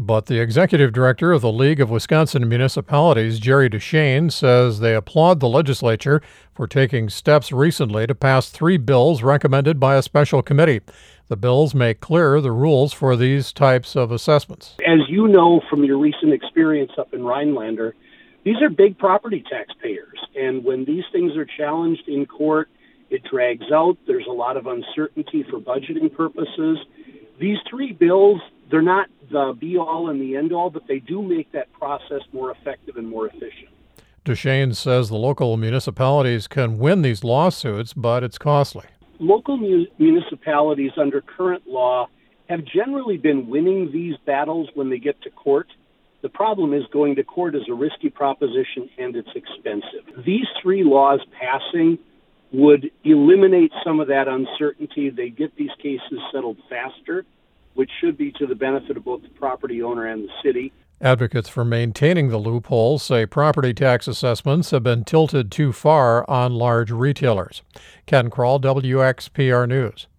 But the executive director of the League of Wisconsin Municipalities, Jerry Duchesne, says they applaud the legislature for taking steps recently to pass 3 bills recommended by a special committee. The bills make clear the rules for these types of assessments. As you know from your recent experience up in Rhinelander, these are big property taxpayers. And when these things are challenged in court, it drags out. There's a lot of uncertainty for budgeting purposes. These 3 bills, they're not the be-all and the end-all, but they do make that process more effective and more efficient. Duchesne says the local municipalities can win these lawsuits, but it's costly. Local municipalities under current law have generally been winning these battles when they get to court. The problem is going to court is a risky proposition and it's expensive. These 3 laws passing would eliminate some of that uncertainty. They get these cases settled faster, which should be to the benefit of both the property owner and the city. Advocates for maintaining the loopholes say property tax assessments have been tilted too far on large retailers. Ken Kroll, WXPR News.